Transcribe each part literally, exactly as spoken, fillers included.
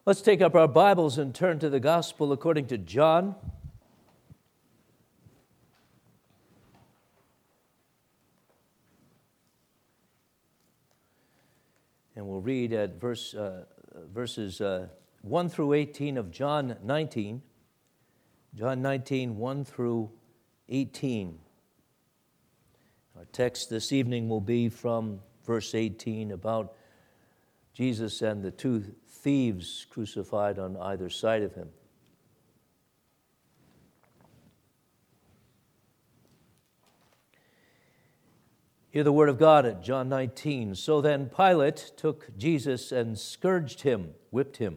Let's take up our Bibles and turn to the Gospel according to John. And we'll read at verse uh, verses uh, one through eighteen of John nineteen. John nineteen, one through eighteen. Our text this evening will be from verse eighteen about Jesus and the two thieves crucified on either side of him. Hear the word of God at John nineteen. So then Pilate took Jesus and scourged him, whipped him.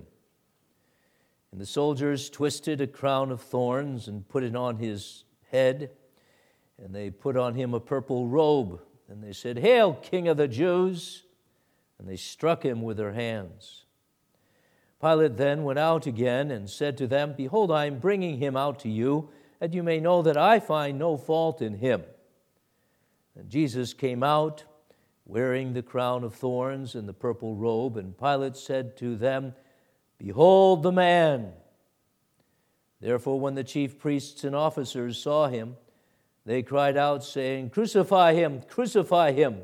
And the soldiers twisted a crown of thorns and put it on his head. And they put on him a purple robe. And they said, "Hail, King of the Jews!" And they struck him with their hands. Pilate then went out again and said to them, "Behold, I am bringing him out to you, that you may know that I find no fault in him." And Jesus came out, wearing the crown of thorns and the purple robe, and Pilate said to them, "Behold the man!" Therefore, when the chief priests and officers saw him, they cried out, saying, "Crucify him! Crucify him!"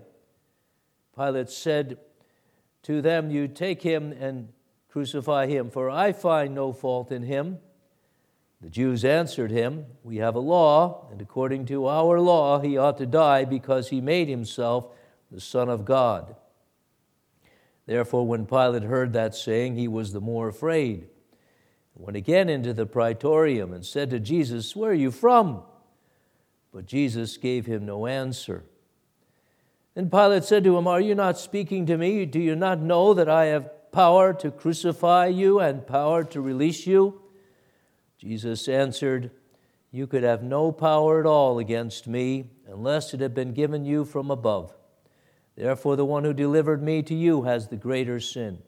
Pilate said to them, "You take him and crucify him, for I find no fault in him." The Jews answered him, "We have a law, and according to our law he ought to die because he made himself the Son of God." Therefore, when Pilate heard that saying, he was the more afraid. He went again into the praetorium and said to Jesus, "Where are you from?" But Jesus gave him no answer. Then Pilate said to him, "Are you not speaking to me? Do you not know that I have power to crucify you and power to release you?" Jesus answered, "You could have no power at all against me unless it had been given you from above. Therefore, the one who delivered me to you has the greater sin."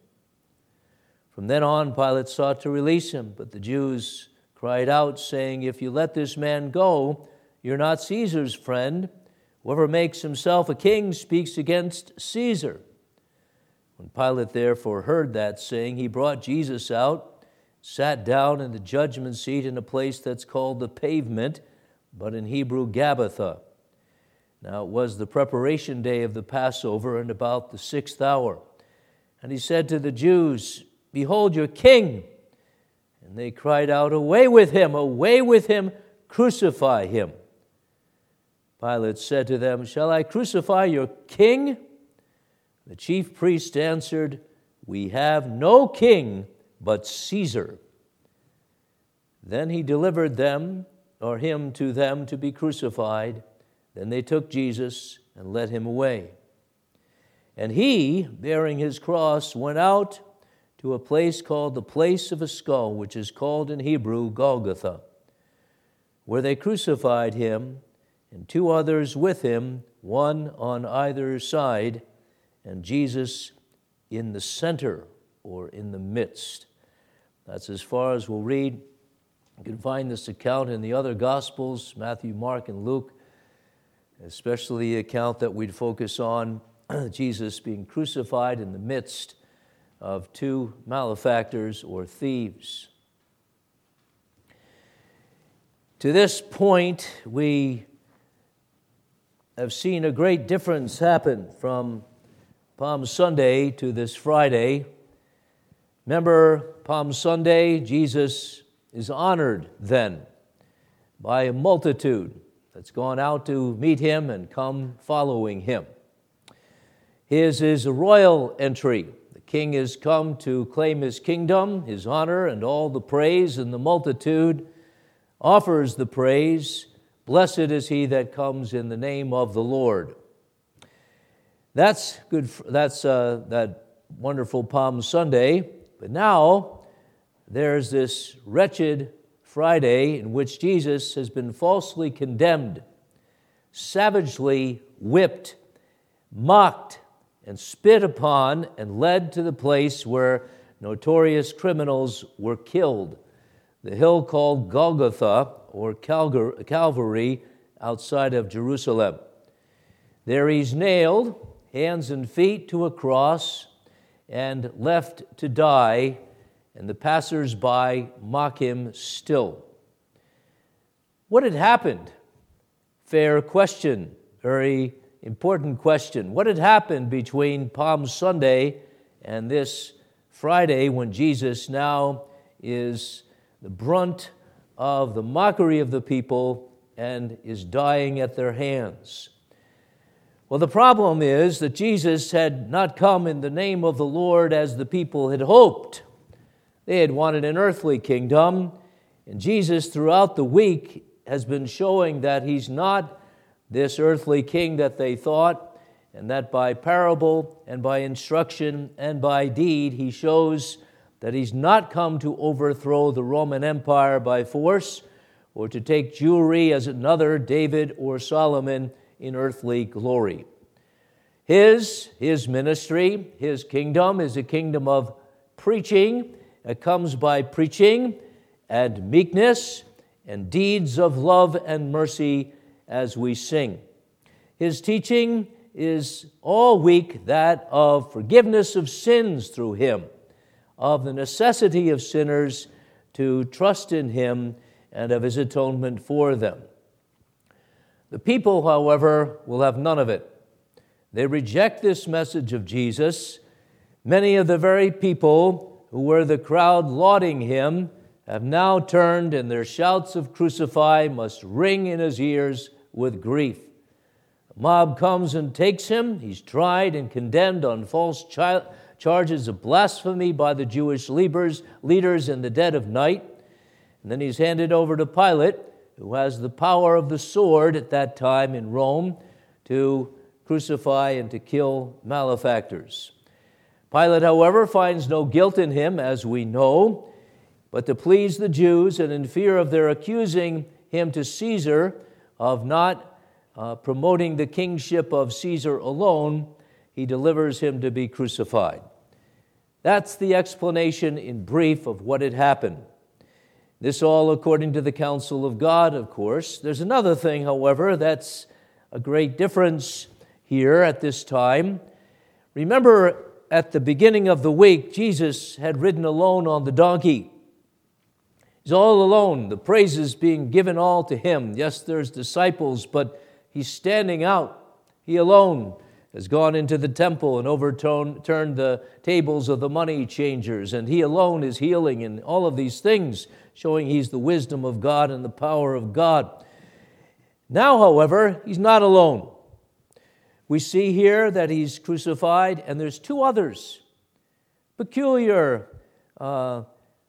From then on, Pilate sought to release him, but the Jews cried out, saying, "If you let this man go, you're not Caesar's friend. Whoever makes himself a king speaks against Caesar." When Pilate therefore heard that saying, he brought Jesus out, sat down in the judgment seat in a place that's called the Pavement, but in Hebrew Gabbatha. Now it was the preparation day of the Passover, and about the sixth hour. And he said to the Jews, "Behold your king!" And they cried out, "Away with him! Away with him! Crucify him!" Pilate said to them, "Shall I crucify your king?" The chief priest answered, "We have no king but Caesar." Then he delivered them, or him to them to be crucified. Then they took Jesus and led him away. And he, bearing his cross, went out to a place called the Place of a Skull, which is called in Hebrew Golgotha, where they crucified him, and two others with him, one on either side, and Jesus in the center, or in the midst. That's as far as we'll read. You can find this account in the other Gospels, Matthew, Mark, and Luke, especially the account that we'd focus on, Jesus being crucified in the midst of two malefactors or thieves. To this point, we have seen a great difference happen from Palm Sunday to this Friday. Remember, Palm Sunday, Jesus is honored then by a multitude that's gone out to meet him and come following him. His is a royal entry. The king has come to claim his kingdom, his honor, and all the praise, and the multitude offers the praise. "Blessed is he that comes in the name of the Lord." That's good. That's uh, that wonderful Palm Sunday. But now there's this wretched Friday in which Jesus has been falsely condemned, savagely whipped, mocked, and spit upon, and led to the place where notorious criminals were killed, the hill called Golgotha, or Calvary, outside of Jerusalem. There he's nailed, hands and feet to a cross, and left to die and the passers-by mock him still. What had happened? Fair question, very important question. What had happened between Palm Sunday and this Friday when Jesus now is the brunt of the mockery of the people and is dying at their hands? Well, the problem is that Jesus had not come in the name of the Lord as the people had hoped. They had wanted an earthly kingdom, and Jesus throughout the week has been showing that he's not this earthly king that they thought, and that by parable and by instruction and by deed, he shows that he's not come to overthrow the Roman Empire by force or to take Jewry as another David or Solomon in earthly glory. His, his ministry, his kingdom is a kingdom of preaching. It comes by preaching and meekness and deeds of love and mercy as we sing. His teaching is all week that of forgiveness of sins through him, of the necessity of sinners to trust in him and of his atonement for them. The people, however, will have none of it. They reject this message of Jesus. Many of the very people who were the crowd lauding him have now turned, and their shouts of "Crucify" must ring in his ears with grief. The mob comes and takes him. He's tried and condemned on false chi- charges of blasphemy by the Jewish leaders, leaders in the dead of night. And then he's handed over to Pilate, who has the power of the sword at that time in Rome to crucify and to kill malefactors. Pilate, however, finds no guilt in him, as we know, but to please the Jews and in fear of their accusing him to Caesar of not uh, promoting the kingship of Caesar alone, he delivers him to be crucified. That's the explanation in brief of what had happened. This all according to the counsel of God, of course. There's another thing, however, that's a great difference here at this time. Remember, at the beginning of the week, Jesus had ridden alone on the donkey. He's all alone, the praises being given all to him. Yes, there's disciples, but he's standing out. He alone has gone into the temple and overturned turned the tables of the money changers, and he alone is healing and all of these things, showing he's the wisdom of God and the power of God. Now, however, he's not alone. We see here that he's crucified, and there's two others. Peculiar, uh,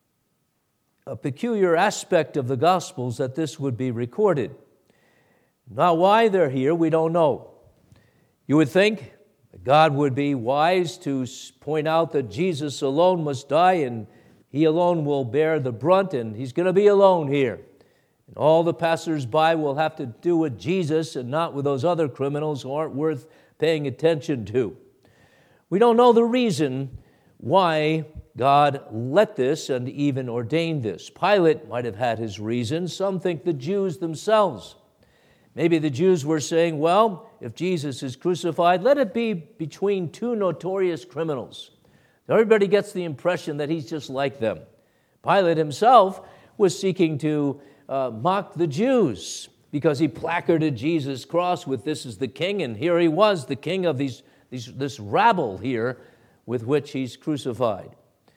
a peculiar aspect of the Gospels that this would be recorded. Now, why they're here, we don't know. You would think that God would be wise to point out that Jesus alone must die, and he alone will bear the brunt, and he's going to be alone here. And all the passers-by will have to do with Jesus and not with those other criminals who aren't worth paying attention to. We don't know the reason why God let this and even ordained this. Pilate might have had his reasons. Some think the Jews themselves. Maybe the Jews were saying, well, if Jesus is crucified, let it be between two notorious criminals. Everybody gets the impression that he's just like them. Pilate himself was seeking to uh, mock the Jews because he placarded Jesus' cross with "This is the King," and here he was, the king of these, these this rabble here with which he's crucified.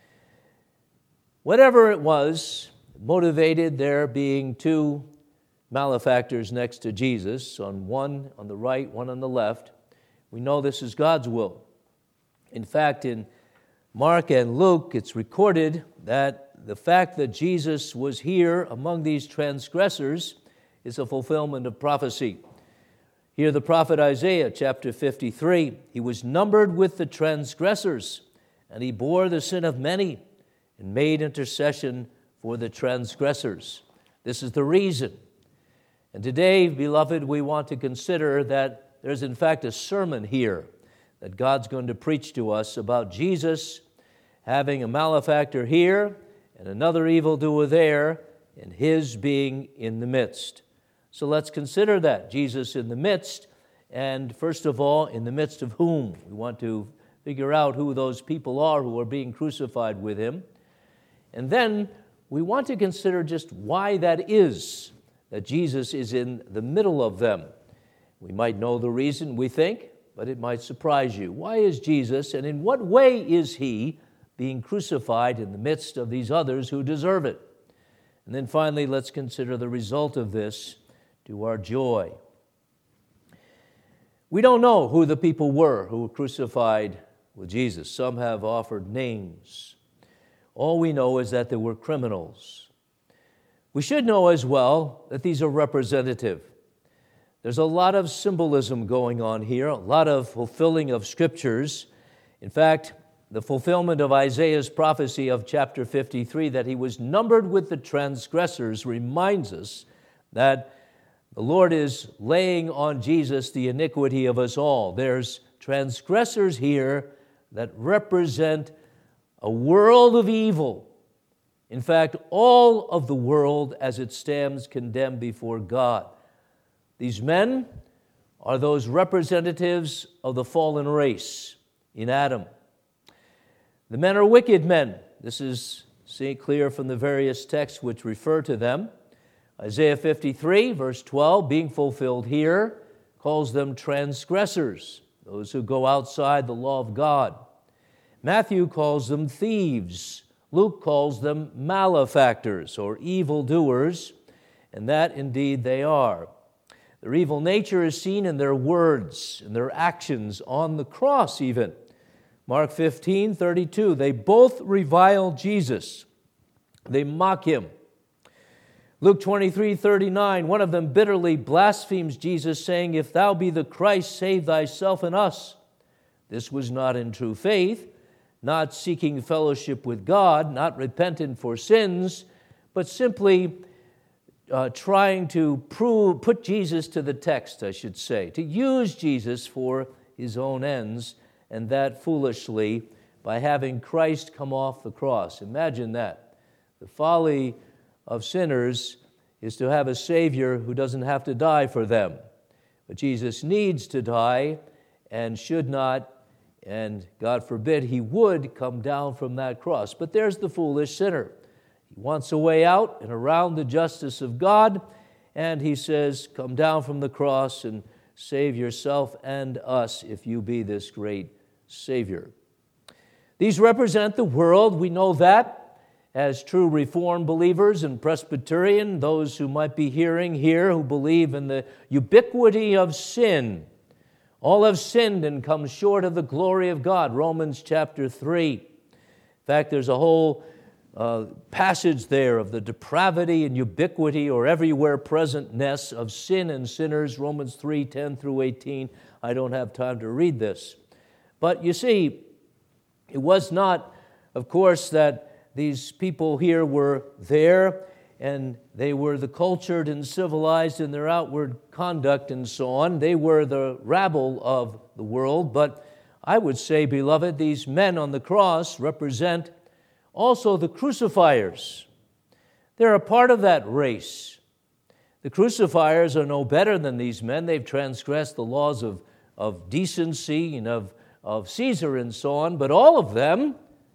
Whatever it was, motivated there being two malefactors next to Jesus, on one on the right, one on the left. We know this is God's will. In fact, in Mark and Luke, it's recorded that the fact that Jesus was here among these transgressors is a fulfillment of prophecy. Here the prophet Isaiah, chapter fifty-three, he was numbered with the transgressors, and he bore the sin of many and made intercession for the transgressors. This is the reason. And today, beloved, we want to consider that there's in fact a sermon here that God's going to preach to us about Jesus having a malefactor here and another evildoer there, and his being in the midst. So let's consider that, Jesus in the midst, and first of all, in the midst of whom? We want to figure out who those people are who are being crucified with him. And then we want to consider just why that is, that Jesus is in the middle of them. We might know the reason, we think, but it might surprise you. Why is Jesus, and in what way is he being crucified in the midst of these others who deserve it? And then finally, let's consider the result of this to our joy. We don't know who the people were who were crucified with Jesus. Some have offered names. All we know is that they were criminals. We should know as well that these are representative. There's a lot of symbolism going on here, a lot of fulfilling of scriptures. In fact, the fulfillment of Isaiah's prophecy of chapter fifty-three, that he was numbered with the transgressors, reminds us that the Lord is laying on Jesus the iniquity of us all. There's transgressors here that represent a world of evil. In fact, all of the world as it stands condemned before God. These men are those representatives of the fallen race in Adam. The men are wicked men. This is seen clear from the various texts which refer to them. Isaiah fifty-three, verse twelve, being fulfilled here, calls them transgressors, those who go outside the law of God. Matthew calls them thieves. Luke calls them malefactors or evildoers, and that indeed they are. Their evil nature is seen in their words, in their actions, on the cross even. Mark fifteen, thirty-two, they both revile Jesus. They mock him. Luke twenty-three, thirty-nine, one of them bitterly blasphemes Jesus, saying, "If thou be the Christ, save thyself and us." This was not in true faith, not seeking fellowship with God, not repentant for sins, but simply uh, trying to prove, put Jesus to the text, I should say, to use Jesus for his own ends, and that foolishly by having Christ come off the cross. Imagine that. The folly of sinners is to have a Savior who doesn't have to die for them. But Jesus needs to die and should not, and God forbid he would come down from that cross. But there's the foolish sinner. He wants a way out and around the justice of God, and he says, "Come down from the cross and save yourself and us if you be this great Savior." These represent the world. We know that as true Reformed believers and Presbyterian, those who might be hearing here who believe in the ubiquity of sin. All have sinned and come short of the glory of God, Romans chapter three. In fact, there's a whole uh, passage there of the depravity and ubiquity or everywhere presentness of sin and sinners, Romans three, ten through eighteen. I don't have time to read this. But you see, it was not, of course, that these people here were there and they were the cultured and civilized in their outward conduct and so on. They were the rabble of the world. But I would say, beloved, these men on the cross represent also the crucifiers. They're a part of that race. The crucifiers are no better than these men. They've transgressed the laws of, of decency and of, of Caesar and so on. But all of them,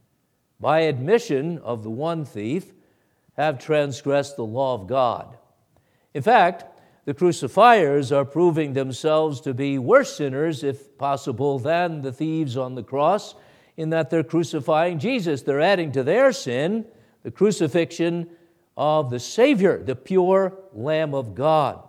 by admission of the one thief, have transgressed the law of God. In fact, the crucifiers are proving themselves to be worse sinners, if possible, than the thieves on the cross, in that they're crucifying Jesus. They're adding to their sin the crucifixion of the Savior, the pure Lamb of God.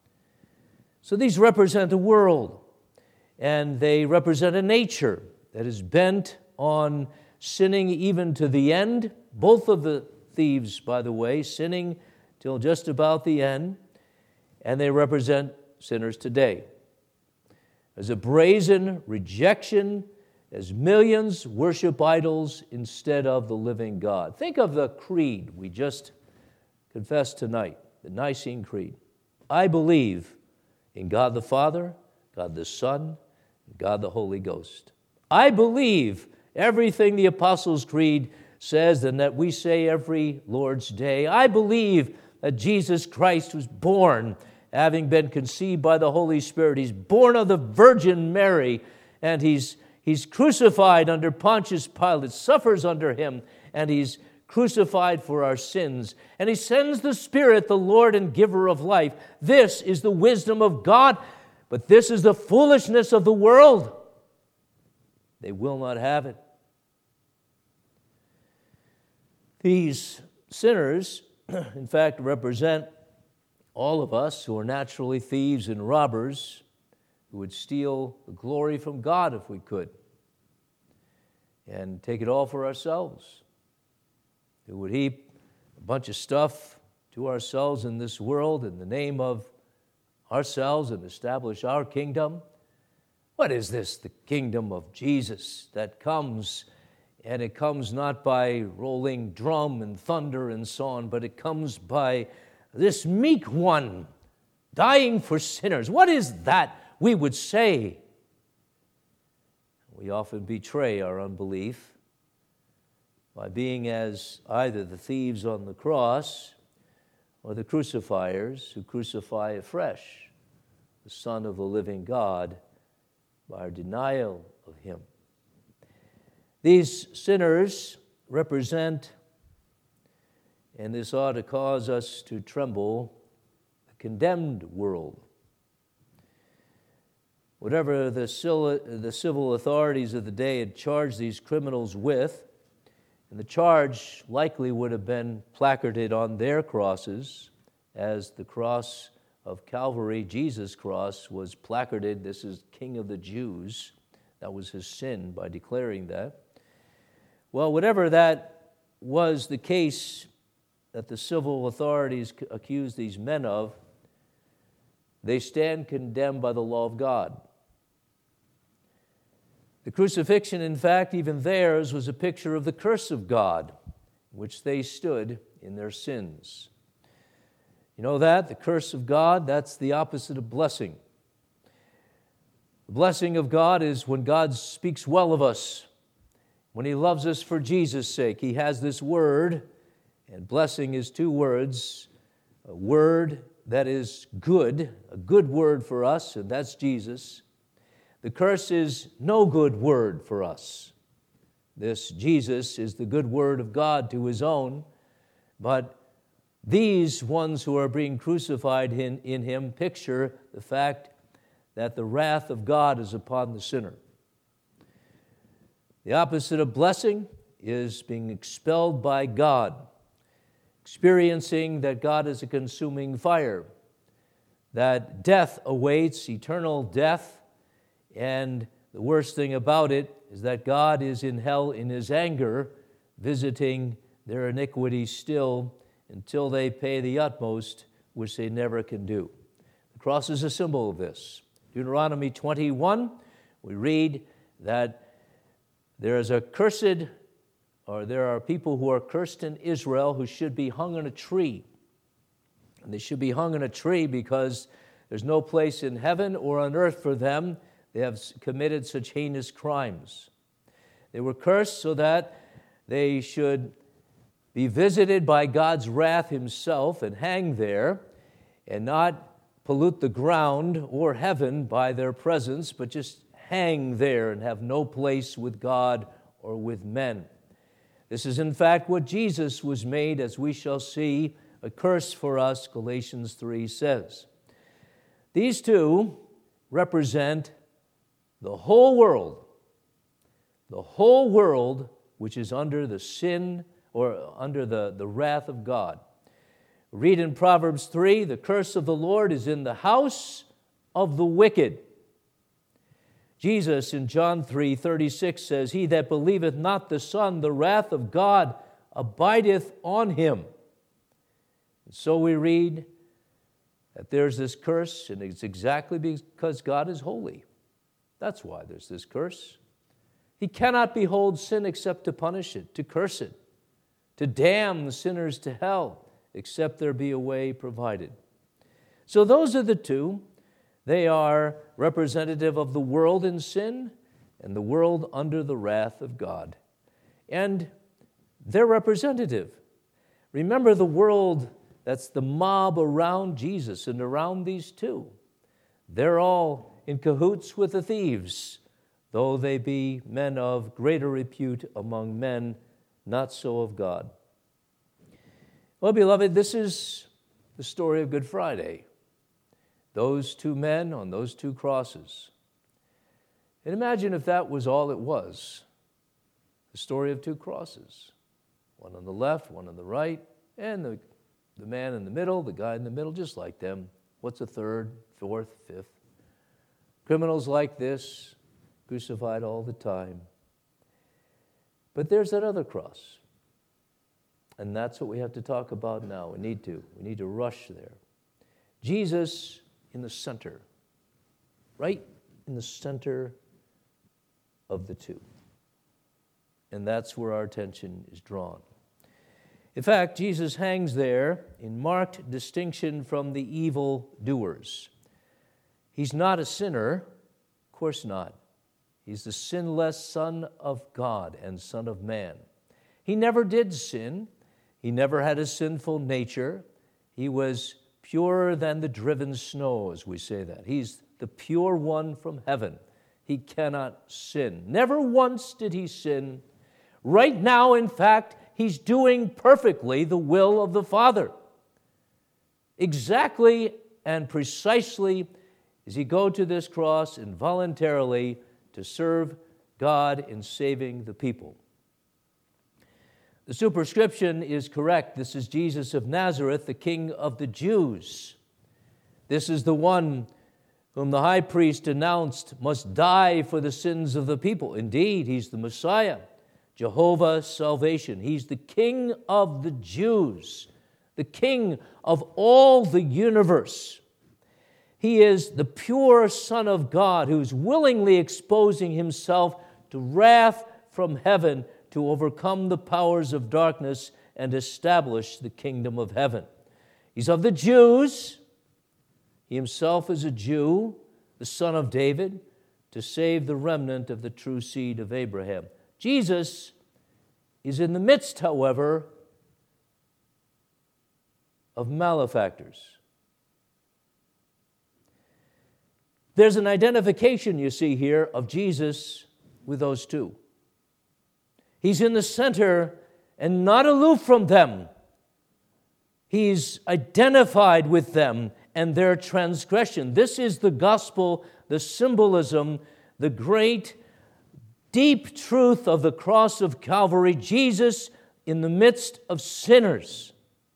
So these represent a world, and they represent a nature that is bent on sinning even to the end. Both of the thieves, by the way, sinning till just about the end, and they represent sinners today. There's a brazen rejection as millions worship idols instead of the living God. Think of the creed we just confessed tonight, the Nicene Creed. I believe in God the Father, God the Son, and God the Holy Ghost. I believe everything the Apostles' Creed says and that we say every Lord's Day. I believe that Jesus Christ was born, having been conceived by the Holy Spirit. He's born of the Virgin Mary, and he's, he's crucified under Pontius Pilate, suffers under him, and he's crucified for our sins, and he sends the Spirit, the Lord and giver of life. This is the wisdom of God, but this is the foolishness of the world. They will not have it. These sinners, in fact, represent all of us who are naturally thieves and robbers, who would steal the glory from God if we could, and take it all for ourselves. Who would heap a bunch of stuff to ourselves in this world in the name of ourselves and establish our kingdom. What is this, the kingdom of Jesus that comes, and it comes not by rolling drum and thunder and so on, but it comes by this meek one dying for sinners? What is that, we would say? We often betray our unbelief by being as either the thieves on the cross or the crucifiers who crucify afresh the Son of the living God by our denial of him. These sinners represent, and this ought to cause us to tremble, the condemned world. Whatever the civil authorities of the day had charged these criminals with, and the charge likely would have been placarded on their crosses, as the cross of Calvary, Jesus' cross, was placarded, "This is King of the Jews." That was his sin by declaring that. Well, whatever that was the case that the civil authorities accused these men of, they stand condemned by the law of God. The crucifixion, in fact, even theirs, was a picture of the curse of God, in which they stood in their sins. You know that? The curse of God, that's the opposite of blessing. The blessing of God is when God speaks well of us, when he loves us for Jesus' sake. He has this word, and blessing is two words, a word that is good, a good word for us, and that's Jesus. The curse is no good word for us. This Jesus is the good word of God to his own, but these ones who are being crucified in, in him picture the fact that the wrath of God is upon the sinner. The opposite of blessing is being expelled by God, experiencing that God is a consuming fire, that death awaits, eternal death. And the worst thing about it is that God is in hell in his anger, visiting their iniquity still until they pay the utmost, which they never can do. The cross is a symbol of this. Deuteronomy twenty-one, we read that there is a cursed, or there are people who are cursed in Israel who should be hung on a tree. And they should be hung on a tree because there's no place in heaven or on earth for them. They have committed such heinous crimes. They were cursed so that they should be visited by God's wrath himself and hang there and not pollute the ground or heaven by their presence, but just hang there and have no place with God or with men. This is in fact what Jesus was made, as we shall see, a curse for us, Galatians three says. These two represent the whole world, the whole world which is under the sin or under the, the wrath of God. Read in Proverbs three, the curse of the Lord is in the house of the wicked. Jesus in John three thirty-six says, "He that believeth not the Son, the wrath of God abideth on him." And so we read that there's this curse, and it's exactly because God is holy. That's why there's this curse. He cannot behold sin except to punish it, to curse it, to damn the sinners to hell, except there be a way provided. So those are the two. They are representative of the world in sin and the world under the wrath of God. And they're representative. Remember the world, that's the mob around Jesus and around these two. They're all in cahoots with the thieves, though they be men of greater repute among men, not so of God. Well, beloved, this is the story of Good Friday. Those two men on those two crosses. And imagine if that was all it was. The story of two crosses. One on the left, one on the right, and the, the man in the middle, the guy in the middle, just like them. What's a third, fourth, fifth? Criminals like this, crucified all the time. But there's that other cross. And that's what we have to talk about now. We need to. We need to rush there. Jesus in the center. Right in the center of the two. And that's where our attention is drawn. In fact, Jesus hangs there in marked distinction from the evil doers. He's not a sinner, of course not. He's the sinless Son of God and Son of Man. He never did sin. He never had a sinful nature. He was purer than the driven snow, as we say that. He's the pure one from heaven. He cannot sin. Never once did he sin. Right now, in fact, he's doing perfectly the will of the Father. Exactly and precisely as he go to this cross involuntarily to serve God in saving the people. The superscription is correct. This is Jesus of Nazareth, the King of the Jews. This is the one whom the high priest announced must die for the sins of the people. Indeed, he's the Messiah, Jehovah's salvation. He's the King of the Jews, the King of all the universe. He is the pure Son of God who's willingly exposing himself to wrath from heaven to overcome the powers of darkness and establish the kingdom of heaven. He's of the Jews. He himself is a Jew, the son of David, to save the remnant of the true seed of Abraham. Jesus is in the midst, however, of malefactors. There's an identification, you see here, of Jesus with those two. He's in the center and not aloof from them. He's identified with them and their transgression. This is the gospel, the symbolism, the great, deep truth of the cross of Calvary. Jesus in the midst of sinners.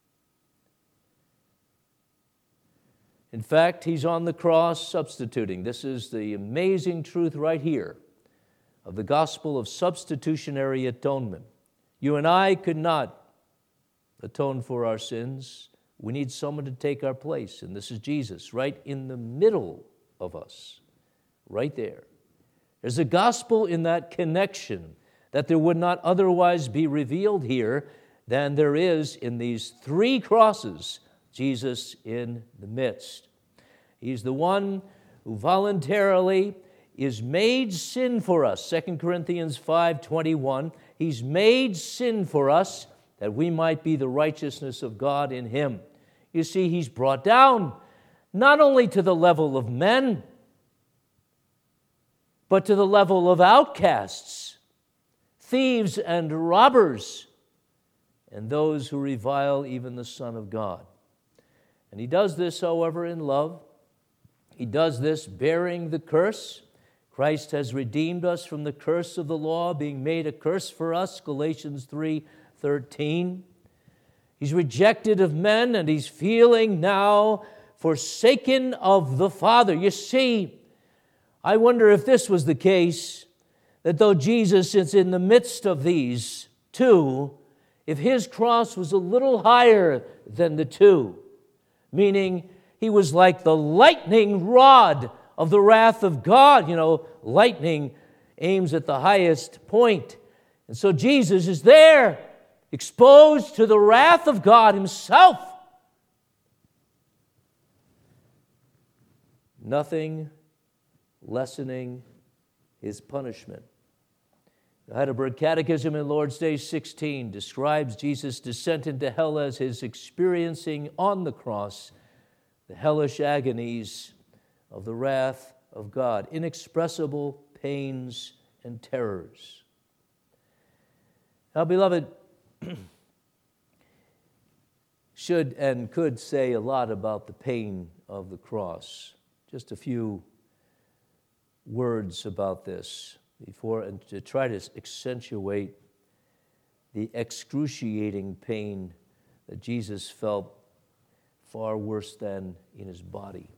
In fact, he's on the cross substituting. This is the amazing truth right here of the gospel of substitutionary atonement. You and I could not atone for our sins. We need someone to take our place, and this is Jesus, right in the middle of us, right there. There's a gospel in that connection that there would not otherwise be revealed here than there is in these three crosses, Jesus in the midst. He's the one who voluntarily is made sin for us. Second Corinthians five twenty-one. He's made sin for us that we might be the righteousness of God in him. You see, he's brought down not only to the level of men, but to the level of outcasts, thieves and robbers, and those who revile even the Son of God. And he does this, however, in love. He does this bearing the curse. Christ has redeemed us from the curse of the law, being made a curse for us, Galatians three thirteen. He's rejected of men, and he's feeling now forsaken of the Father. You see, I wonder if this was the case, that though Jesus is in the midst of these two, if his cross was a little higher than the two, meaning he was like the lightning rod of the wrath of God. You know, lightning aims at the highest point. And so Jesus is there, exposed to the wrath of God himself. Nothing lessening his punishment. The Heidelberg Catechism in Lord's Day sixteen describes Jesus' descent into hell as his experiencing on the cross the hellish agonies of the wrath of God, inexpressible pains and terrors. Now, beloved, should and could say a lot about the pain of the cross. Just a few words about this before, and to try to accentuate the excruciating pain that Jesus felt, far worse than in his body.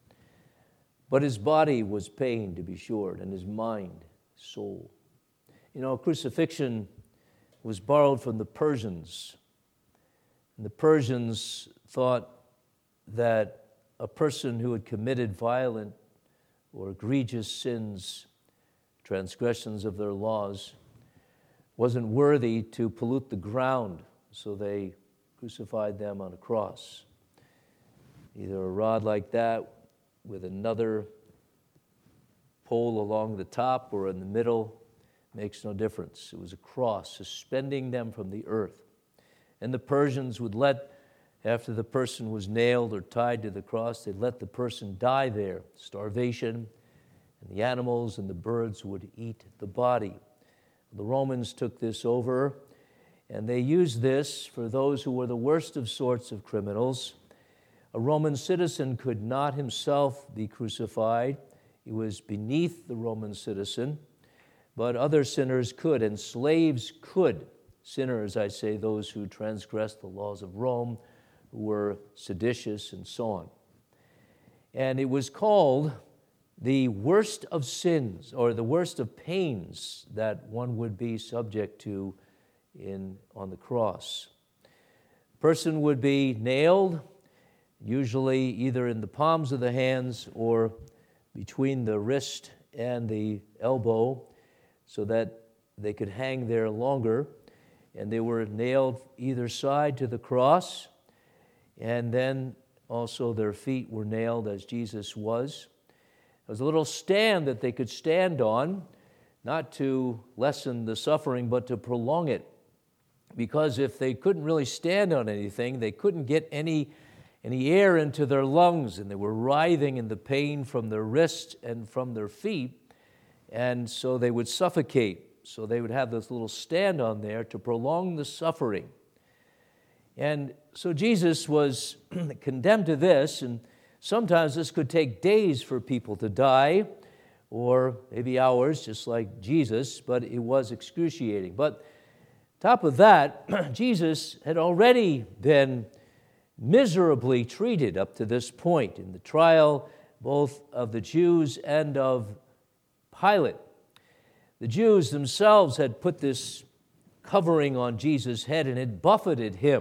But his body was pain, to be sure, and his mind, soul. You know, crucifixion was borrowed from the Persians. And the Persians thought that a person who had committed violent or egregious sins, transgressions of their laws, wasn't worthy to pollute the ground, so they crucified them on a cross. Either a rod like that with another pole along the top or in the middle, makes no difference. It was a cross suspending them from the earth. And the Persians would let, after the person was nailed or tied to the cross, they'd let the person die there, starvation, and the animals and the birds would eat the body. The Romans took this over, and they used this for those who were the worst of sorts of criminals. A Roman citizen could not himself be crucified. He was beneath the Roman citizen, but other sinners could, and slaves could. Sinners, I say, those who transgressed the laws of Rome, who were seditious and so on. And it was called the worst of sins, or the worst of pains that one would be subject to in on the cross. A person would be nailed, usually either in the palms of the hands or between the wrist and the elbow, so that they could hang there longer. And they were nailed either side to the cross, and then also their feet were nailed as Jesus was. There was a little stand that they could stand on, not to lessen the suffering, but to prolong it. Because if they couldn't really stand on anything, they couldn't get any, any air into their lungs, and they were writhing in the pain from their wrists and from their feet, and so they would suffocate. So they would have this little stand on there to prolong the suffering. And so Jesus was condemned to this, and sometimes this could take days for people to die, or maybe hours, just like Jesus, but it was excruciating. But top of that, Jesus had already been miserably treated up to this point in the trial, both of the Jews and of Pilate. The Jews themselves had put this covering on Jesus' head and had buffeted him.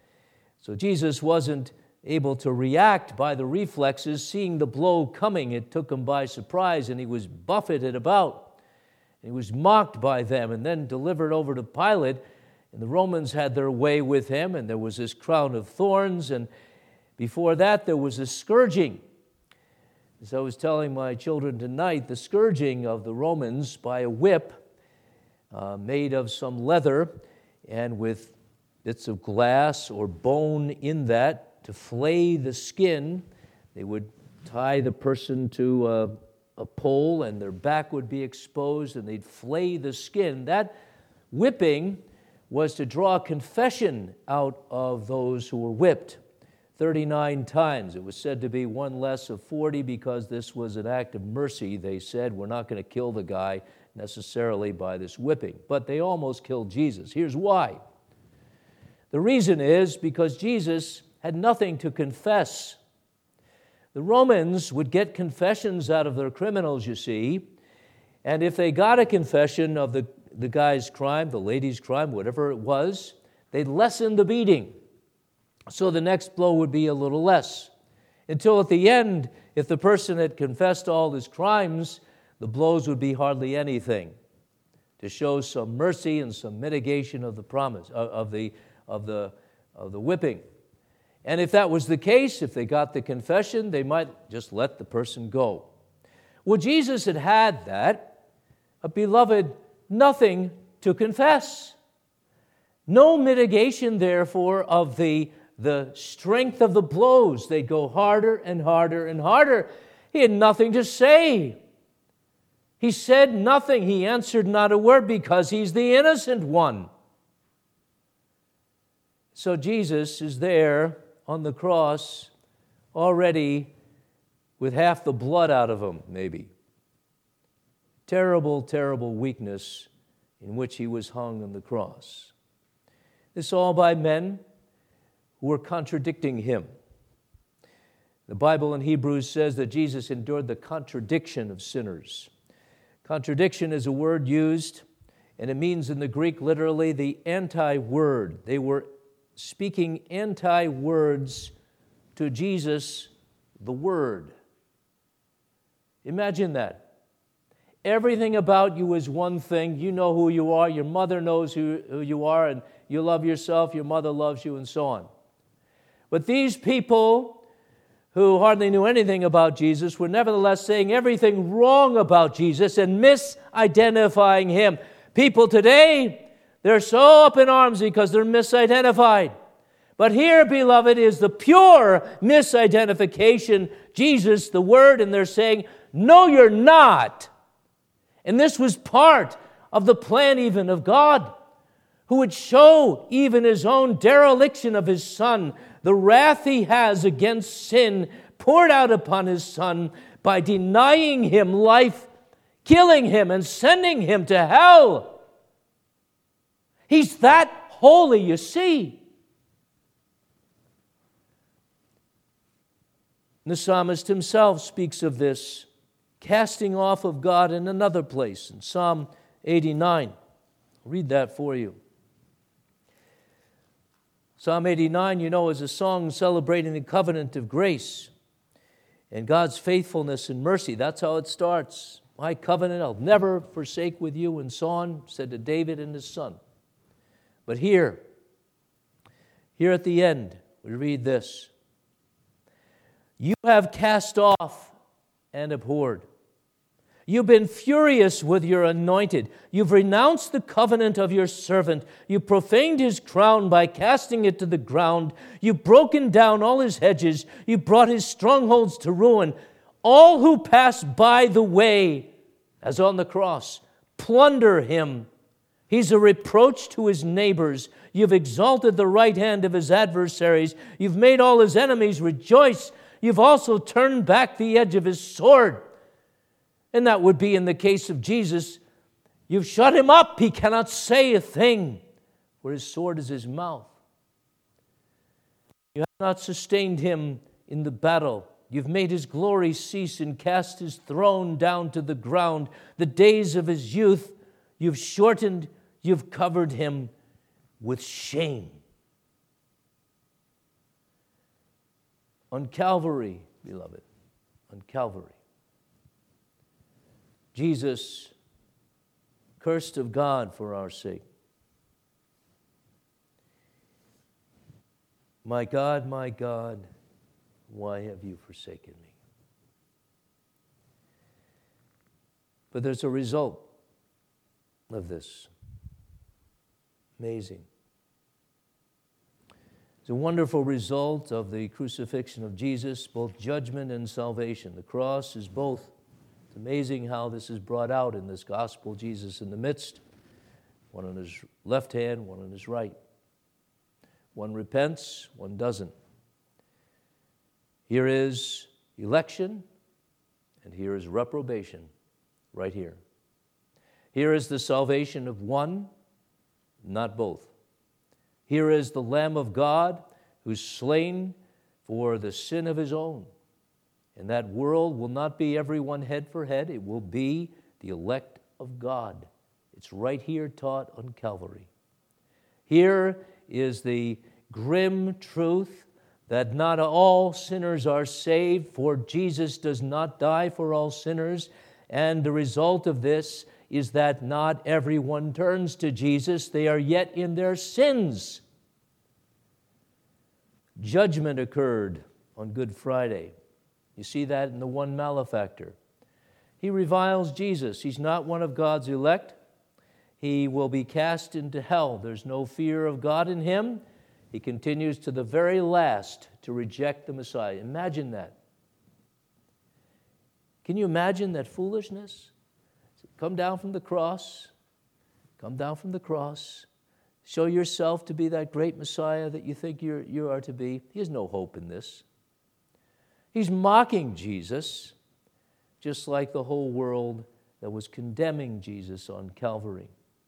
So Jesus wasn't able to react by the reflexes. Seeing the blow coming, it took him by surprise, and he was buffeted about. He was mocked by them and then delivered over to Pilate, and the Romans had their way with him, and there was this crown of thorns, and before that there was a scourging. As I was telling my children tonight, the scourging of the Romans by a whip uh, made of some leather and with bits of glass or bone in that to flay the skin. They would tie the person to a, a pole, and their back would be exposed, and they'd flay the skin. That whipping was to draw confession out of those who were whipped. thirty-nine times. It was said to be one less of forty because this was an act of mercy. They said, we're not going to kill the guy necessarily by this whipping. But they almost killed Jesus. Here's why. The reason is because Jesus had nothing to confess. The Romans would get confessions out of their criminals, you see, and if they got a confession of the, the guy's crime, the lady's crime, whatever it was, they'd lessen the beating. So the next blow would be a little less. Until at the end, if the person had confessed all his crimes, the blows would be hardly anything, to show some mercy and some mitigation of the promise, of the, of the, of the whipping. And if that was the case, if they got the confession, they might just let the person go. Well, Jesus had had that, a beloved, nothing to confess. No mitigation, therefore, of the the strength of the blows. They'd go harder and harder and harder. He had nothing to say. He said nothing. He answered not a word because he's the innocent one. So Jesus is there on the cross already with half the blood out of him, maybe. Terrible, terrible weakness in which he was hung on the cross. This all by men who were contradicting him. The Bible in Hebrews says that Jesus endured the contradiction of sinners. Contradiction is a word used, and it means in the Greek literally the anti-word. They were speaking anti-words to Jesus, the Word. Imagine that. Everything about you is one thing. You know who you are. Your mother knows who, who you are, and you love yourself. Your mother loves you, and so on. But these people who hardly knew anything about Jesus were nevertheless saying everything wrong about Jesus and misidentifying him. People today, they're so up in arms because they're misidentified. But here, beloved, is the pure misidentification, Jesus, the Word, and they're saying, no, you're not. And this was part of the plan even of God, who would show even his own dereliction of his Son, the wrath he has against sin poured out upon his Son by denying him life, killing him, and sending him to hell. He's that holy, you see. The psalmist himself speaks of this casting off of God in another place, in Psalm eighty-nine. I'll read that for you. Psalm eighty-nine, you know, is a song celebrating the covenant of grace and God's faithfulness and mercy. That's how it starts. My covenant I'll never forsake with you, and so on, said to David and his son. But here, here at the end, we read this. You have cast off and abhorred. You've been furious with your anointed. You've renounced the covenant of your servant. You profaned his crown by casting it to the ground. You've broken down all his hedges. You brought his strongholds to ruin. All who pass by the way, as on the cross, plunder him. He's a reproach to his neighbors. You've exalted the right hand of his adversaries. You've made all his enemies rejoice. You've also turned back the edge of his sword. And that would be in the case of Jesus. You've shut him up. He cannot say a thing, for his sword is his mouth. You have not sustained him in the battle. You've made his glory cease and cast his throne down to the ground. The days of his youth you've shortened. You've covered him with shame. On Calvary, beloved, on Calvary, Jesus, cursed of God for our sake. My God, my God, why have you forsaken me? But there's a result of this. Amazing. It's a wonderful result of the crucifixion of Jesus, both judgment and salvation. The cross is both. It's amazing how this is brought out in this gospel. Jesus in the midst, one on his left hand, one on his right. One repents, one doesn't. Here is election, and here is reprobation, right here. Here is the salvation of one, not both. Here is the Lamb of God who's slain for the sin of his own. And that world will not be everyone head for head. It will be the elect of God. It's right here taught on Calvary. Here is the grim truth that not all sinners are saved, for Jesus does not die for all sinners. And the result of this is that not everyone turns to Jesus. They are yet in their sins. Judgment occurred on Good Friday. You see that in the one malefactor. He reviles Jesus. He's not one of God's elect. He will be cast into hell. There's no fear of God in him. He continues to the very last to reject the Messiah. Imagine that. Can you imagine that foolishness? Come down from the cross. Come down from the cross. show yourself to be that great Messiah that you think you're, you are to be. He has no hope in this. He's mocking Jesus, just like the whole world that was condemning Jesus on Calvary.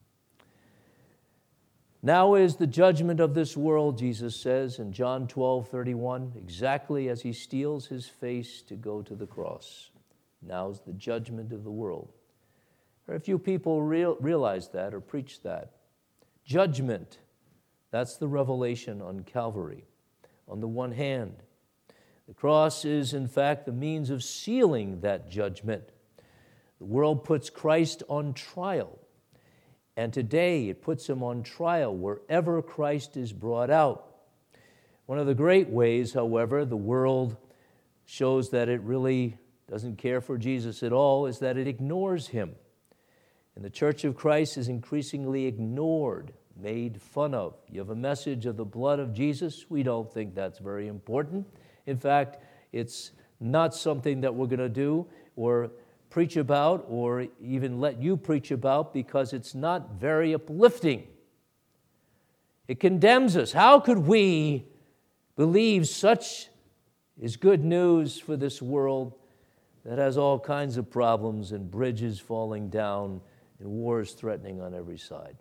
Now is the judgment of this world, Jesus says in John twelve thirty-one, exactly as he steels his face to go to the cross. Now's the judgment of the world. Very few people real, realize that or preach that. Judgment, that's the revelation on Calvary. On the one hand, the cross is, in fact, the means of sealing that judgment. The world puts Christ on trial, and today it puts him on trial wherever Christ is brought out. One of the great ways, however, the world shows that it really doesn't care for Jesus at all is that it ignores him. And the Church of Christ is increasingly ignored, made fun of. You have a message of the blood of Jesus. We don't think that's very important. In fact, it's not something that we're going to do or preach about or even let you preach about because it's not very uplifting. It condemns us. How could we believe such is good news for this world that has all kinds of problems and bridges falling down and wars threatening on every side?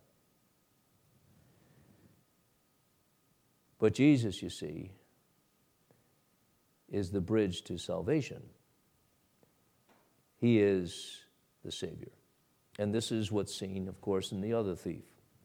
But Jesus, you see, is the bridge to salvation. He is the Savior. And this is what's seen, of course, in the other thief.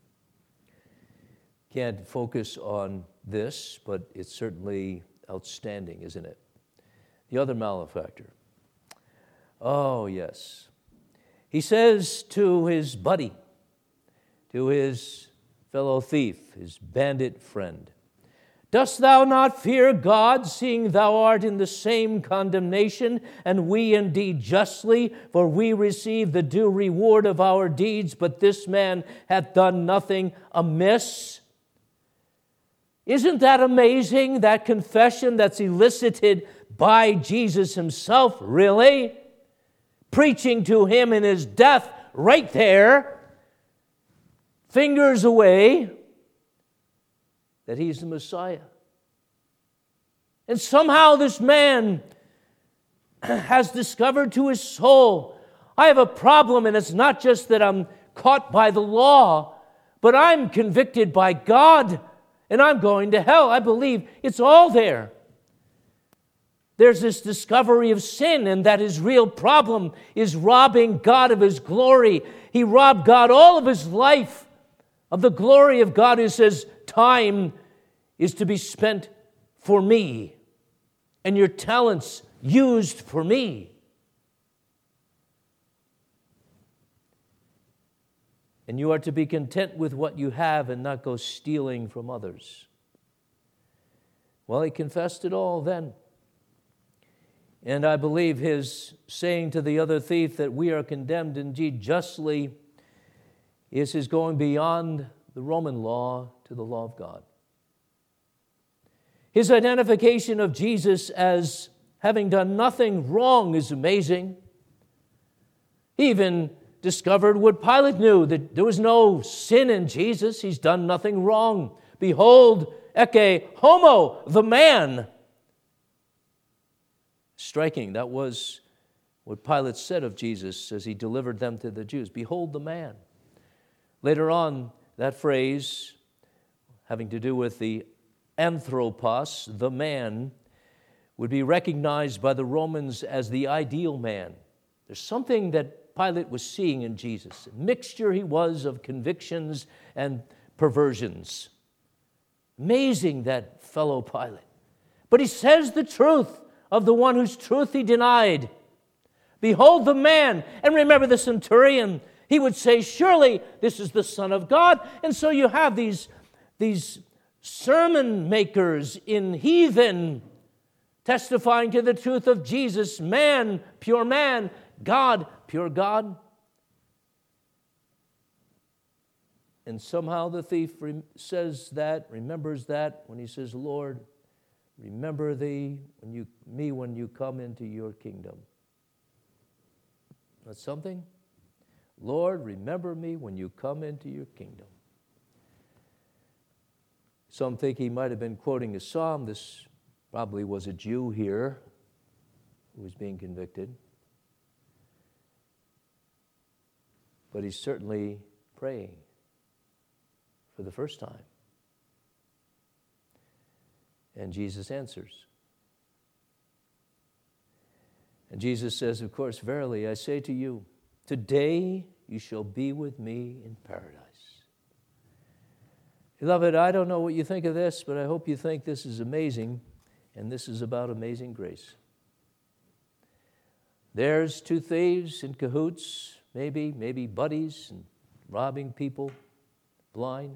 Can't focus on this, but it's certainly outstanding, isn't it? The other malefactor. Oh, yes. He says to his buddy, to his fellow thief, his bandit friend, "Dost thou not fear God, seeing thou art in the same condemnation, and we indeed justly, for we receive the due reward of our deeds, but this man hath done nothing amiss?" Isn't that amazing, that confession that's elicited by Jesus himself, really? Preaching to him in his death right there, fingers away, that he's the Messiah. And somehow this man has discovered to his soul, I have a problem, and it's not just that I'm caught by the law, but I'm convicted by God, and I'm going to hell. I believe it's all there. There's this discovery of sin, and that his real problem is robbing God of his glory. He robbed God all of his life of the glory of God, who says, time is to be spent for me, and your talents used for me. And you are to be content with what you have and not go stealing from others. Well, he confessed it all then. And I believe his saying to the other thief that we are condemned indeed justly is his going beyond the Roman law to the law of God. His identification of Jesus as having done nothing wrong is amazing. He even discovered what Pilate knew, that there was no sin in Jesus. He's done nothing wrong. Behold, ecce homo, the man. Striking, that was what Pilate said of Jesus as he delivered them to the Jews. Behold the man. Later on, that phrase, having to do with the anthropos, the man, would be recognized by the Romans as the ideal man. There's something that Pilate was seeing in Jesus. A mixture he was of convictions and perversions. Amazing, that fellow Pilate. But he says the truth of the one whose truth he denied. Behold the man. And remember the centurion. He would say, surely this is the Son of God. And so you have these, these sermon makers in heathen testifying to the truth of Jesus. Man, pure man. God, pure God. And somehow the thief says that, remembers that when he says, Lord, remember thee when you me when you come into your kingdom. That's something. Lord, remember me when you come into your kingdom. Some think he might have been quoting a psalm. This probably was a Jew here who was being convicted. But he's certainly praying for the first time. And Jesus answers. And Jesus says, of course, verily I say to you, today you shall be with me in paradise. Beloved, I don't know what you think of this, but I hope you think this is amazing, and this is about amazing grace. There's two thieves in cahoots, maybe, maybe buddies, and robbing people blind.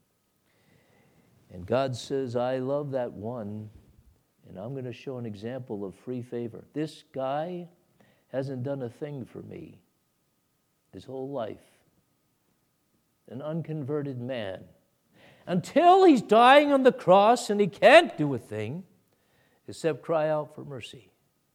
And God says, I love that one, and I'm going to show an example of free favor. This guy hasn't done a thing for me his whole life. An unconverted man. Until he's dying on the cross and he can't do a thing except cry out for mercy.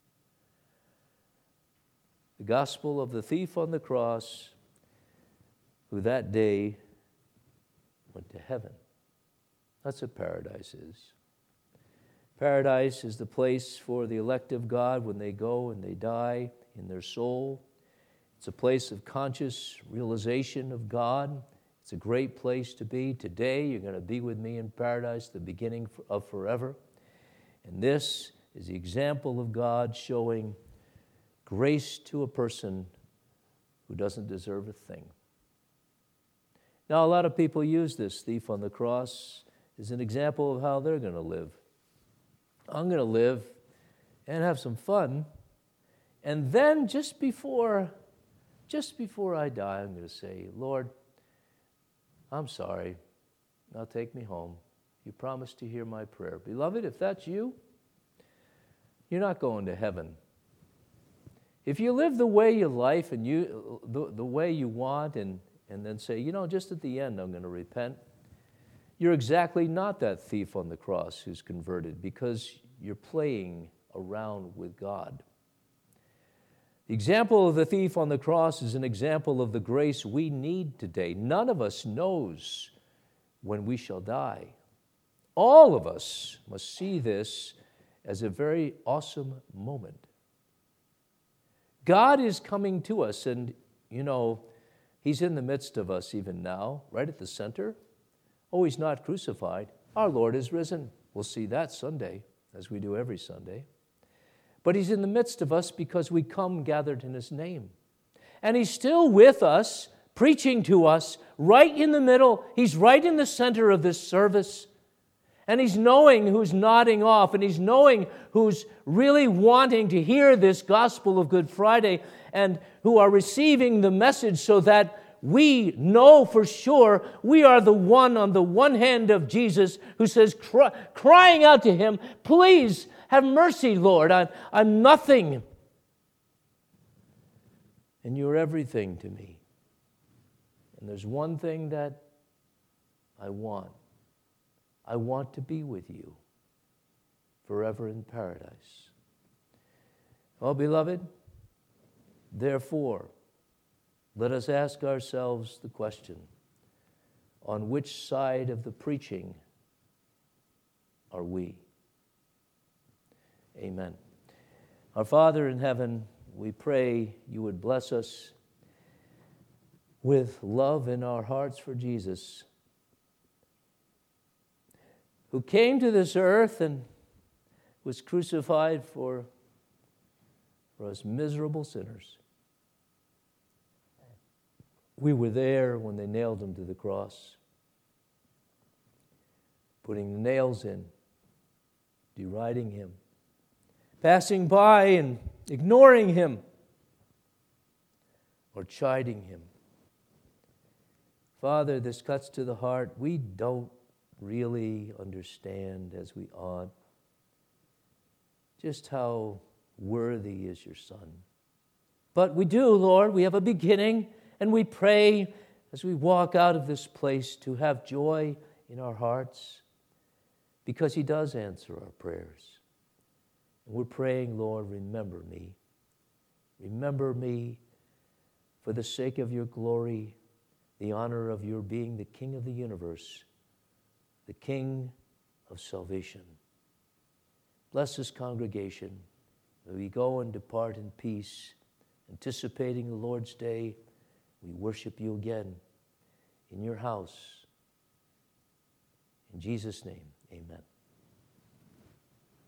The gospel of the thief on the cross who that day went to heaven. That's what paradise is. Paradise is the place for the elect of God when they go and they die in their soul. It's a place of conscious realization of God. It's a great place to be. Today, you're going to be with me in paradise, the beginning of forever. And this is the example of God showing grace to a person who doesn't deserve a thing. Now, a lot of people use this thief on the cross as an example of how they're going to live. I'm going to live and have some fun, and then just before, just before I die, I'm going to say, Lord, I'm sorry. Now take me home. You promised to hear my prayer. Beloved, if that's you, you're not going to heaven. If you live the way you life and you the, the way you want and, and then say, you know, just at the end I'm going to repent, you're exactly not that thief on the cross who's converted because you're playing around with God. The example of the thief on the cross is an example of the grace we need today. None of us knows when we shall die. All of us must see this as a very awesome moment. God is coming to us, and, you know, He's in the midst of us even now, right at the center. Oh, He's not crucified. Our Lord is risen. We'll see that Sunday, as we do every Sunday. But He's in the midst of us because we come gathered in His name. And He's still with us, preaching to us, right in the middle. He's right in the center of this service. And He's knowing who's nodding off, and He's knowing who's really wanting to hear this gospel of Good Friday and who are receiving the message so that we know for sure we are the one on the one hand of Jesus who says, cry, crying out to Him, please have mercy, Lord. I'm, I'm nothing. And you're everything to me. And there's one thing that I want. I want to be with you forever in paradise. Oh, beloved, therefore, let us ask ourselves the question, on which side of the preaching are we? Amen. Our Father in heaven, we pray you would bless us with love in our hearts for Jesus, who came to this earth and was crucified for, for us miserable sinners. We were there when they nailed Him to the cross, putting the nails in, deriding Him, passing by and ignoring Him, or chiding Him. Father, this cuts to the heart. We don't really understand as we ought just how worthy is your Son. But we do, Lord. We have a beginning, and we pray as we walk out of this place to have joy in our hearts because He does answer our prayers. And we're praying, Lord, remember me. Remember me for the sake of your glory, the honor of your being the King of the universe. the King of salvation. Bless this congregation. May we go and depart in peace, anticipating the Lord's day. We worship you again in your house. In Jesus' name, amen.